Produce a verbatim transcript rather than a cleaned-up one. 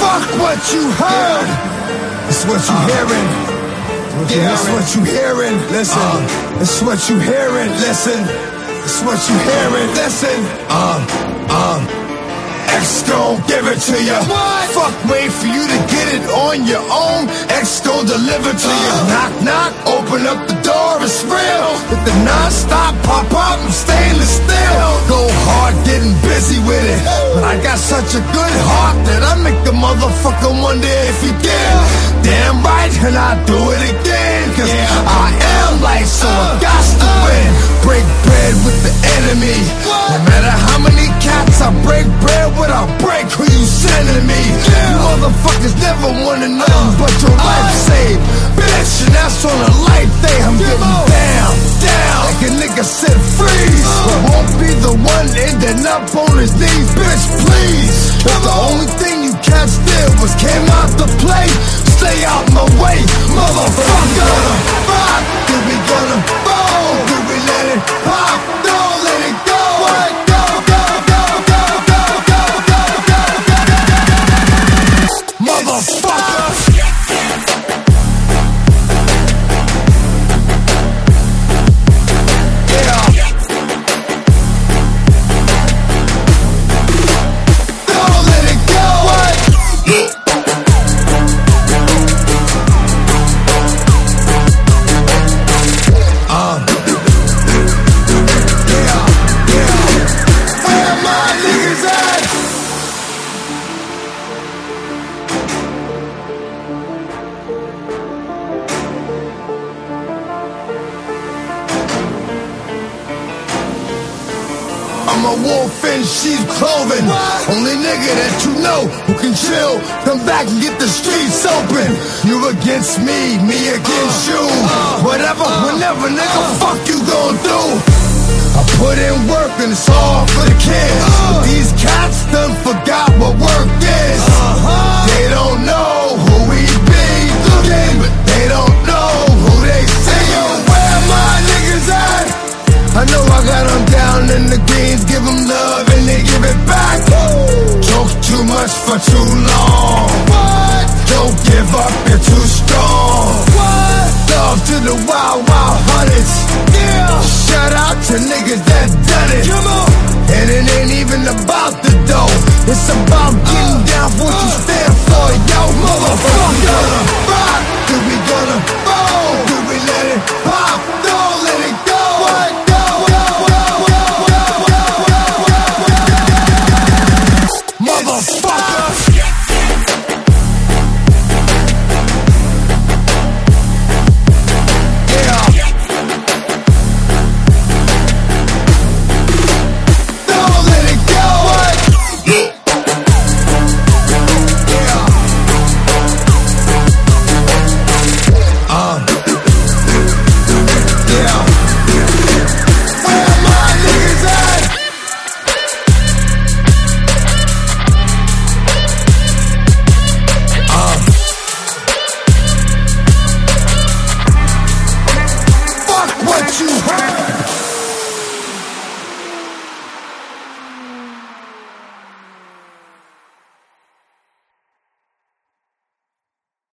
Fuck what you heard. It's what you uh, hearing. Yeah, it's what you hearing. Listen. Uh, it's what you hearing. Listen. It's what you hearing. Listen. Uh, uh. X gon' give it to ya. What? Fuck, wait for you to get it on your own. X gon' deliver to uh. you. Knock, knock, open up the door, it's real. With the non-stop pop-up, I'm stainless steel. Go hard, getting busy with it. But I got such a good heart that I make the motherfucker wonder if he did. Damn right, and I do it again. Cause yeah. I am like, so uh, I got to uh, win. Break bread with the enemy. What? No matter how many cats I break bread with, I'll break who you sending me. Yeah. You motherfuckers never wanna know uh, but your uh, life saved. Bitch, and that's on a life day. I'm getting down, down like a nigga said freeze. uh, But won't be the one ending up on his knees. Bitch, please. Cause the only thing you cats did was came out to play. Stay out my way, motherfucker. Fuck, did we gonna fall? Did we let it pop? Don't let it go. What? Go, go, go, go, go, go, go, go, go, go. Motherfucker. I'm a wolf in sheep's clothing. What? Only nigga that you know who can chill. Come back and get the streets open. You against me, me against uh, you. Uh, Whatever, uh, whenever, nigga, uh, fuck you gon' do. I put in work and it's all for the kids. Uh, but these cats done forgot what work is. Uh-huh. They don't know who we be looking, but they don't know who they see. Hey, yo, where my niggas at? I know I got them down in the greens, give them love and they give it back. Woo! Joke too much for too long. What? Don't give up, you're too strong. What? Love to the wild, wild hunters. Yeah. Shout out to niggas that done it. Come on. And it ain't even about the dough. It's about getting uh, down for what